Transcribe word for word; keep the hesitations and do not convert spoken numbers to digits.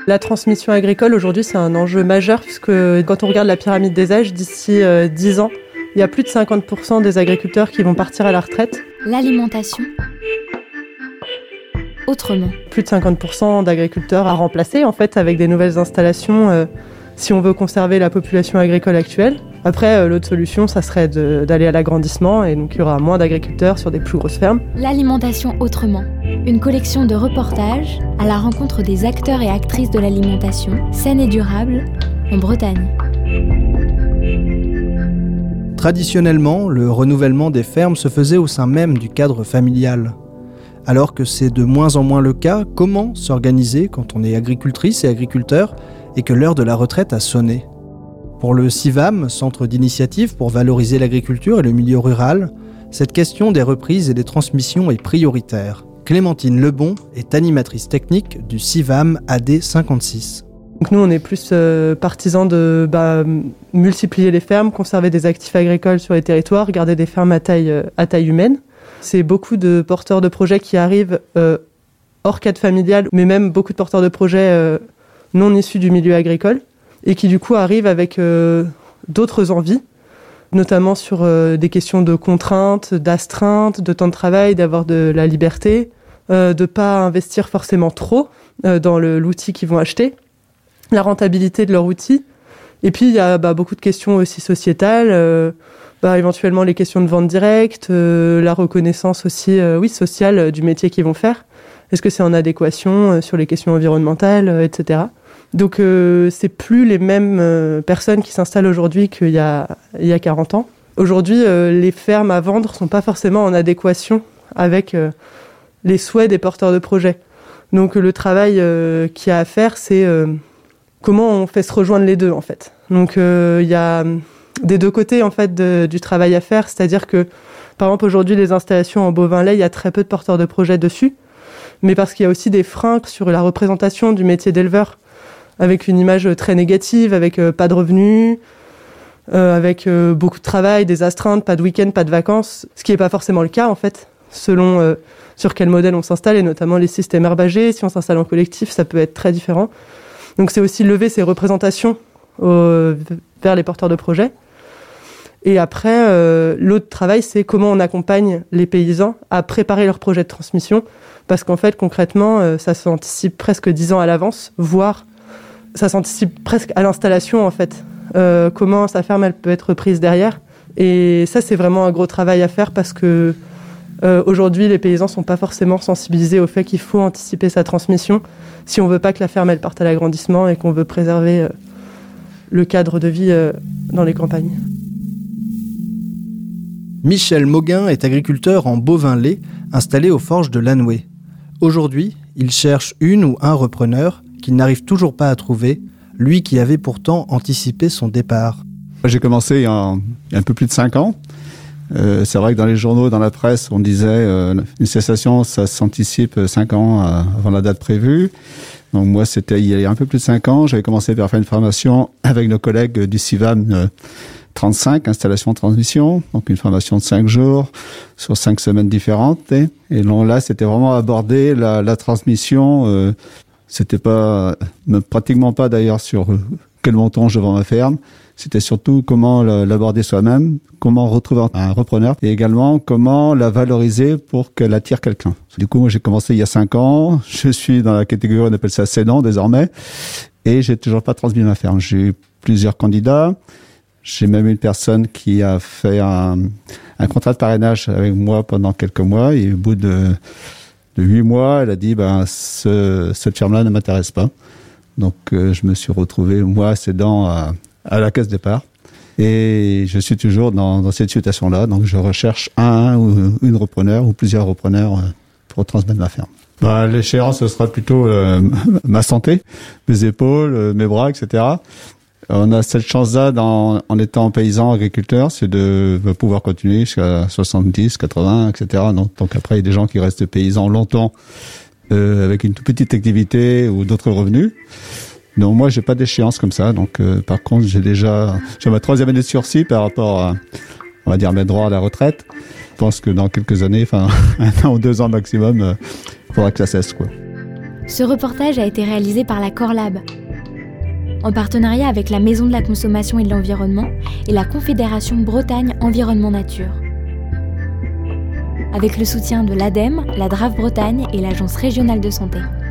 La transmission agricole, aujourd'hui, c'est un enjeu majeur puisque quand on regarde la pyramide des âges, d'ici euh, dix ans, il y a plus de cinquante pour cent des agriculteurs qui vont partir à la retraite. L'alimentation autrement. Plus de cinquante pour cent d'agriculteurs à remplacer, en fait, avec des nouvelles installations euh, si on veut conserver la population agricole actuelle. Après, euh, l'autre solution, ça serait de, d'aller à l'agrandissement et donc il y aura moins d'agriculteurs sur des plus grosses fermes. L'alimentation autrement. Une collection de reportages à la rencontre des acteurs et actrices de l'alimentation saine et durable en Bretagne. Traditionnellement, le renouvellement des fermes se faisait au sein même du cadre familial. Alors que c'est de moins en moins le cas, comment s'organiser quand on est agricultrice et agriculteur et que l'heure de la retraite a sonné ? Pour le CIVAM, Centre d'initiative pour valoriser l'agriculture et le milieu rural, cette question des reprises et des transmissions est prioritaire. Clémentine Lebon est animatrice technique du CIVAM A D cinquante-six. Donc nous, on est plus euh, partisans de bah, multiplier les fermes, conserver des actifs agricoles sur les territoires, garder des fermes à taille, euh, à taille humaine. C'est beaucoup de porteurs de projets qui arrivent euh, hors cadre familial, mais même beaucoup de porteurs de projets euh, non issus du milieu agricole et qui du coup arrivent avec euh, d'autres envies, notamment sur euh, des questions de contraintes, d'astreintes, de temps de travail, d'avoir de la liberté, euh, de ne pas investir forcément trop euh, dans le, l'outil qu'ils vont acheter, la rentabilité de leur outil. Et puis il y a bah, beaucoup de questions aussi sociétales, euh, bah, éventuellement les questions de vente directe, euh, la reconnaissance aussi euh, oui, sociale euh, du métier qu'ils vont faire. Est-ce que c'est en adéquation euh, sur les questions environnementales, euh, et cetera. Donc euh, c'est plus les mêmes euh, personnes qui s'installent aujourd'hui qu'il y a, il y a quarante ans. Aujourd'hui, euh, les fermes à vendre ne sont pas forcément en adéquation avec euh, les souhaits des porteurs de projets. Donc le travail euh, qu'il y a à faire, c'est euh, comment on fait se rejoindre les deux en fait. Donc il euh, y a des deux côtés en fait de, du travail à faire, c'est-à-dire que par exemple aujourd'hui les installations en bovin lait, il y a très peu de porteurs de projets dessus, mais parce qu'il y a aussi des freins sur la représentation du métier d'éleveur, avec une image très négative, avec euh, pas de revenus, euh, avec euh, beaucoup de travail, des astreintes, pas de week-end, pas de vacances, ce qui n'est pas forcément le cas en fait, selon euh, sur quel modèle on s'installe, et notamment les systèmes herbagés. Si on s'installe en collectif, ça peut être très différent. Donc c'est aussi lever ces représentations au, vers les porteurs de projets. Et après, euh, l'autre travail, c'est comment on accompagne les paysans à préparer leur projet de transmission, parce qu'en fait, concrètement, euh, ça s'anticipe presque dix ans à l'avance, voire ça s'anticipe presque à l'installation, en fait. Euh, comment sa ferme, elle peut être prise derrière. Et ça, c'est vraiment un gros travail à faire parce que euh, aujourd'hui, les paysans ne sont pas forcément sensibilisés au fait qu'il faut anticiper sa transmission si on ne veut pas que la ferme, elle parte à l'agrandissement et qu'on veut préserver euh, le cadre de vie euh, dans les campagnes. Michel Mauguin est agriculteur en bovin lait, installé aux forges de Lanoué. Aujourd'hui, il cherche une ou un repreneur qu'il n'arrive toujours pas à trouver, lui qui avait pourtant anticipé son départ. J'ai commencé il y a un, il y a un peu plus de cinq ans. Euh, c'est vrai que dans les journaux, dans la presse, on disait euh, une cessation, ça s'anticipe cinq ans euh, avant la date prévue. Donc moi, c'était il y a un peu plus de cinq ans. J'avais commencé par faire une formation avec nos collègues du CIVAM euh, trente-cinq, installation transmission. Donc une formation de cinq jours sur cinq semaines différentes. Et, et donc là, c'était vraiment aborder la, la transmission. Euh, c'était pas, pratiquement pas d'ailleurs sur euh, quel montant je vends ma ferme. C'était surtout comment l'aborder soi-même, comment retrouver un repreneur et également comment la valoriser pour qu'elle attire quelqu'un. Du coup, moi, j'ai commencé il y a cinq ans. Je suis dans la catégorie, on appelle ça cédant désormais, et j'ai toujours pas transmis ma ferme. J'ai eu plusieurs candidats. J'ai même une personne qui a fait un, un contrat de parrainage avec moi pendant quelques mois et au bout de, de huit mois, elle a dit, ben, ce, cette ferme-là ne m'intéresse pas. Donc, euh, je me suis retrouvé, moi, cédant à, à la caisse départ. Et je suis toujours dans, dans cette situation-là. Donc, je recherche un ou une repreneur ou plusieurs repreneurs pour transmettre ma ferme. Bah, l'échéance, ce sera plutôt euh, ma santé, mes épaules, euh, mes bras, et cetera. On a cette chance-là dans, en étant paysan, agriculteur, c'est de, de pouvoir continuer jusqu'à soixante-dix, quatre-vingts, et cetera. Donc, donc après, il y a des gens qui restent paysans longtemps euh, avec une toute petite activité ou d'autres revenus. Non, moi, j'ai pas d'échéance comme ça. Donc, euh, par contre, j'ai déjà, j'ai ma troisième année de sursis par rapport à, on va dire, mes droits à la retraite. Je pense que dans quelques années, enfin, un an ou deux ans maximum, il euh, faudra que ça cesse, quoi. Ce reportage a été réalisé par la Corlab, en partenariat avec la Maison de la Consommation et de l'Environnement et la Confédération Bretagne Environnement Nature. Avec le soutien de l'A D E M E, la D R A F Bretagne et l'Agence régionale de santé.